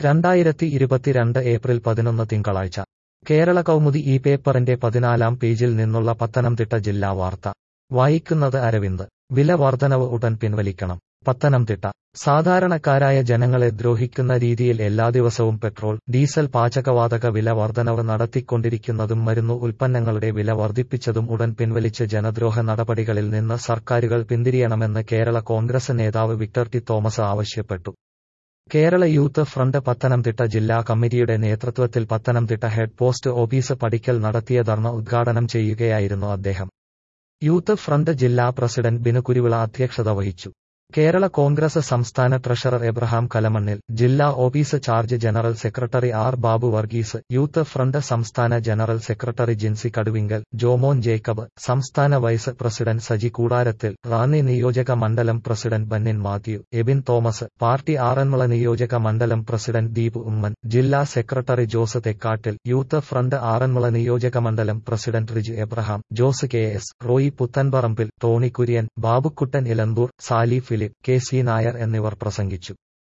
2022 April 11 തിങ്കളാഴ്ച കേരള കൗമുദി ഈ പേപ്പറിന്റെ 14-ാം പേജിൽ നിന്നുള്ള പത്തനംതിട്ട ജില്ലാ വാർത്ത വായിക്കുന്നത് അരവിന്ദ്. വില വർധനവ് ഉടൻ പിൻവലിക്കണം. പത്തനംതിട്ട സാധാരണക്കാരായ ജനങ്ങളെ ദ്രോഹിക്കുന്ന രീതിയിൽ എല്ലാ ദിവസവും പെട്രോൾ, ഡീസൽ, പാചകവാതക വില വർധനവ് നടത്തിക്കൊണ്ടിരിക്കുന്നതും മരുന്നു ഉൽപ്പന്നങ്ങളുടെ വില വർധിപ്പിച്ചതും ഉടൻ പിൻവലിച്ച് ജനദ്രോഹ നടപടികളിൽ നിന്ന് സർക്കാരുകൾ പിന്തിരിയണമെന്ന് കേരള കോൺഗ്രസ് നേതാവ് വിക്ടർ ടി തോമസ് ആവശ്യപ്പെട്ടു. കേരള യൂത്ത് ഫ്രണ്ട് പത്തനംതിട്ട ജില്ലാ കമ്മിറ്റിയുടെ നേതൃത്വത്തിൽ പത്തനംതിട്ട ഹെഡ് പോസ്റ്റ് ഓഫീസ് പടിക്കൽ നടത്തിയ ധർണ ഉദ്ഘാടനം ചെയ്യുകയായിരുന്നു അദ്ദേഹം. യൂത്ത് ഫ്രണ്ട് ജില്ലാ പ്രസിഡന്റ് ബിനു കുരുവിള അധ്യക്ഷത വഹിച്ചു. കേരള കോൺഗ്രസ് സംസ്ഥാന ട്രഷറർ എബ്രഹാം കലമണ്ണിൽ, ജില്ലാ office charge general secretary R Babu Varghese, youth front സംസ്ഥാന ജനറൽ സെക്രട്ടറി ജിൻസി കടുവിങ്കൽ, ജോമോൻ ജേക്കബ്, സംസ്ഥാന വൈസ് പ്രസിഡന്റ് സജി കൂടാരത്തിൽ, റാന്നി നിയോജക മണ്ഡലം പ്രസിഡന്റ് ബന്നിൻ മാത്യു, എബിൻ തോമസ്, പാർട്ടി ആറന്മുള നിയോജക മണ്ഡലം പ്രസിഡന്റ് ദീപ് ഉമ്മൻ, ജില്ലാ secretary Jose Thekkattil, youth front Aranmula നിയോജക മണ്ഡലം president Riju Abraham, Jose K S, Roy Puthanparambil, Tony Kurian, Babukkuttan Elanthoor, Sali Philip, K C Nair എന്നിവർ പ്രസംഗിച്ചു.